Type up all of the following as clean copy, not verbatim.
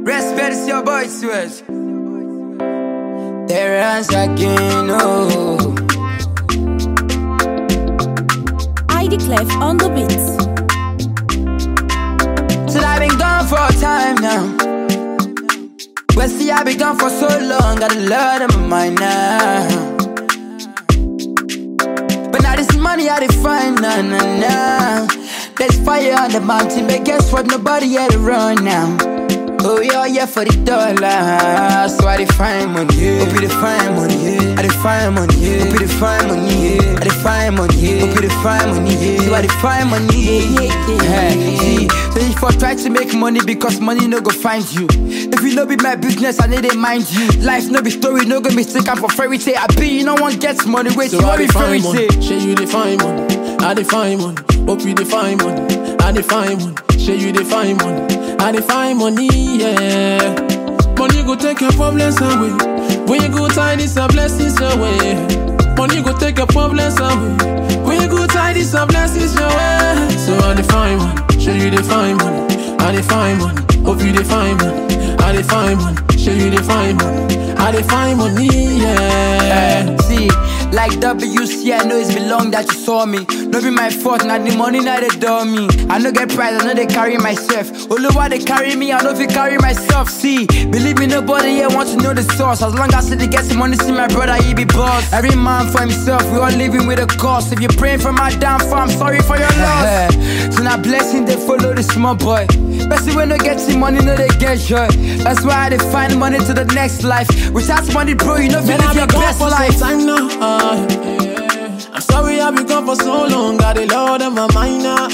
Respect is your boy, Suez. Terrence again, oh. ID Clef on the beats. So I've been gone for a time now. Well, see, I've been gone for so long, got a lot on my mind now. But now this money I define, nah, nah, nah. There's fire on the mountain, but guess what? Nobody had to run now. Oh yeah, for the dollar. So I define money, yeah. Hope you define money, yeah. I define money, yeah. Hope you define money, yeah. I define money, yeah. Hope you define money, yeah. So I define money, yeah. See, so if I try to make money because money no go find you. If you no be my business, I need to mind you. Life no be story, no go mistake, I'm for fairy tale. I be, no one gets money, wait, so you want be fairy tale. Share you define money, I define money. Hope you define money, I define money. Share you define money, I define money, yeah. Money go take your problems away. When you go tie this a blessings away. Money go take your problems away. When you go tie this a blessings away. So I define money, share you define money, I define money. Hope you define money, I define money. Share you define money, I define money, yeah. See, like WC, I know it's belong that you saw me. No be my fault, not the money that they do me. I no get pride, I know they carry myself. Only why they carry me, I know if they carry myself. See, believe me, nobody here wants to know the source. As long as they get some money, see my brother, he be boss. Every man for himself, we all living with a cost. If you're praying for my downfall, I'm sorry for your loss. So now blessing, they follow the small boy. Especially when they get some money, no they get joy. That's why they find money to the next life. Without money, bro, you know if you live your best life. Time now, I'm sorry I've been gone for so long. Got a lot on my mind now.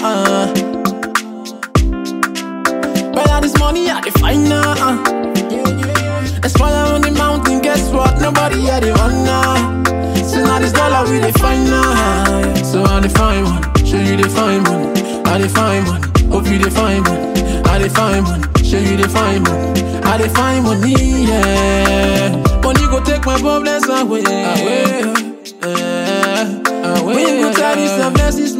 But all this money I define now. That's why I'm on the mountain. Guess what? Nobody had it run now. So now this dollar we define now. So I define money, show you define money. I define money, hope you define money. I define money, show you define money. I define money, yeah. Money go take my problems away. When you go try this, blessings